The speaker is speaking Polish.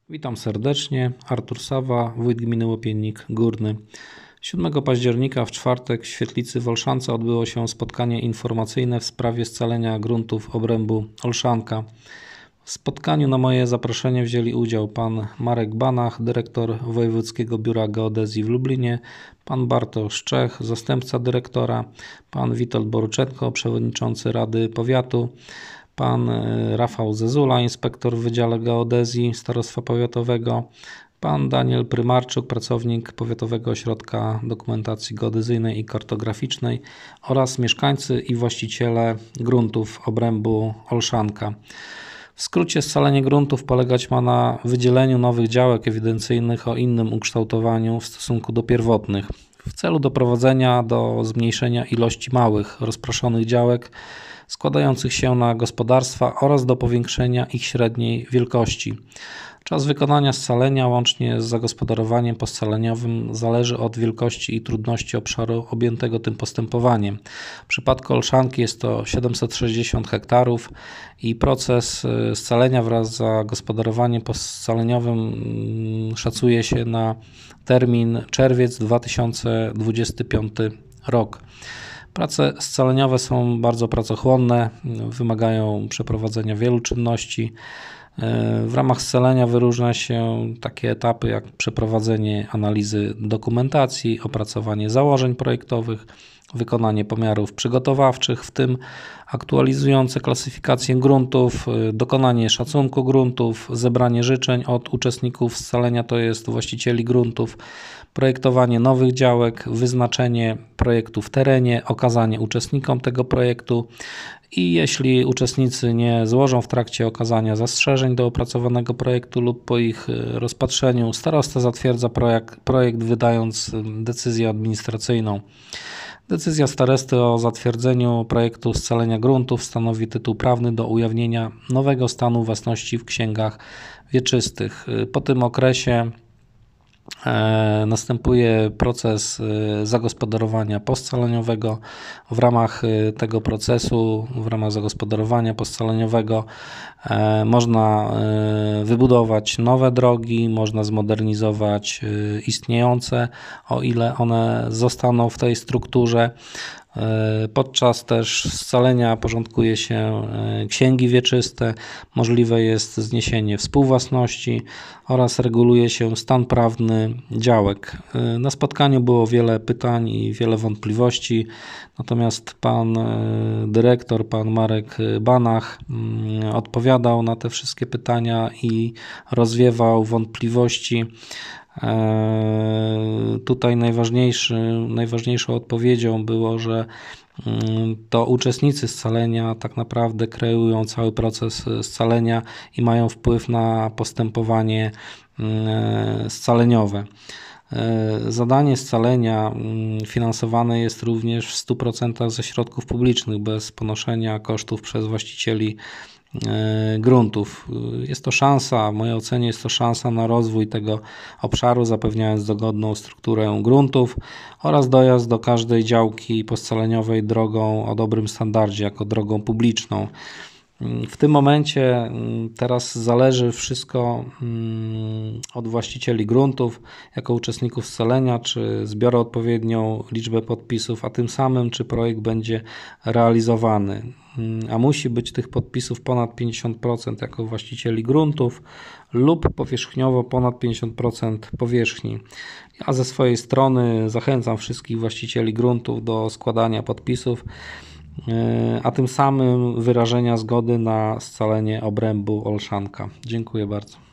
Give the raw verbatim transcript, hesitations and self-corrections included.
Witam serdecznie, Artur Sawa, wójt gminy Łopiennik Górny. siódmego października w czwartek w Świetlicy w Olszance odbyło się spotkanie informacyjne w sprawie scalenia gruntów obrębu Olszanka. W spotkaniu na moje zaproszenie wzięli udział pan Marek Banach, dyrektor Wojewódzkiego Biura Geodezji w Lublinie, pan Bartosz Czech, zastępca dyrektora, pan Witold Boruczenko, przewodniczący Rady Powiatu, pan Rafał Zezula, inspektor w Wydziale Geodezji Starostwa Powiatowego, pan Daniel Prymarczuk, pracownik Powiatowego Ośrodka Dokumentacji Geodezyjnej i Kartograficznej oraz mieszkańcy i właściciele gruntów obrębu Olszanka. W skrócie, scalenie gruntów polegać ma na wydzieleniu nowych działek ewidencyjnych o innym ukształtowaniu w stosunku do pierwotnych w celu doprowadzenia do zmniejszenia ilości małych, rozproszonych działek składających się na gospodarstwa oraz do powiększenia ich średniej wielkości. Czas wykonania scalenia łącznie z zagospodarowaniem poscaleniowym zależy od wielkości i trudności obszaru objętego tym postępowaniem. W przypadku Olszanki jest to siedemset sześćdziesiąt hektarów i proces scalenia wraz z zagospodarowaniem poscaleniowym szacuje się na termin czerwiec dwa tysiące dwudziesty piąty rok. Prace scaleniowe są bardzo pracochłonne, wymagają przeprowadzenia wielu czynności. W ramach scalenia wyróżnia się takie etapy jak przeprowadzenie analizy dokumentacji, opracowanie założeń projektowych, wykonanie pomiarów przygotowawczych, w tym aktualizujące klasyfikację gruntów, dokonanie szacunku gruntów, zebranie życzeń od uczestników scalenia, to jest właścicieli gruntów, projektowanie nowych działek, wyznaczenie projektu w terenie, okazanie uczestnikom tego projektu i jeśli uczestnicy nie złożą w trakcie okazania zastrzeżeń do opracowanego projektu lub po ich rozpatrzeniu, starosta zatwierdza projekt, projekt wydając decyzję administracyjną. Decyzja starosty o zatwierdzeniu projektu scalenia gruntów stanowi tytuł prawny do ujawnienia nowego stanu własności w księgach wieczystych. Po tym okresie następuje proces zagospodarowania poscaleniowego. W ramach tego procesu, w ramach zagospodarowania poscaleniowego można wybudować nowe drogi, można zmodernizować istniejące, o ile one zostaną w tej strukturze. Podczas też scalenia porządkuje się księgi wieczyste, możliwe jest zniesienie współwłasności oraz reguluje się stan prawny działek. Na spotkaniu było wiele pytań i wiele wątpliwości, natomiast pan dyrektor, pan Marek Banach odpowiadał na te wszystkie pytania i rozwiewał wątpliwości. Tutaj najważniejszy, najważniejszą odpowiedzią było, że to uczestnicy scalenia tak naprawdę kreują cały proces scalenia i mają wpływ na postępowanie scaleniowe. Zadanie scalenia finansowane jest również w stu procentach ze środków publicznych, bez ponoszenia kosztów przez właścicieli gruntów. Jest to szansa, w mojej ocenie jest to szansa na rozwój tego obszaru, zapewniając dogodną strukturę gruntów oraz dojazd do każdej działki poscaleniowej drogą o dobrym standardzie, jako drogą publiczną. W tym momencie teraz zależy wszystko od właścicieli gruntów, jako uczestników scalenia, czy zbiorą odpowiednią liczbę podpisów, a tym samym czy projekt będzie realizowany. A musi być tych podpisów ponad pięćdziesiąt procent jako właścicieli gruntów lub powierzchniowo ponad pięćdziesiąt procent powierzchni. Ja ze swojej strony zachęcam wszystkich właścicieli gruntów do składania podpisów, a tym samym wyrażenia zgody na scalenie obrębu Olszanka. Dziękuję bardzo.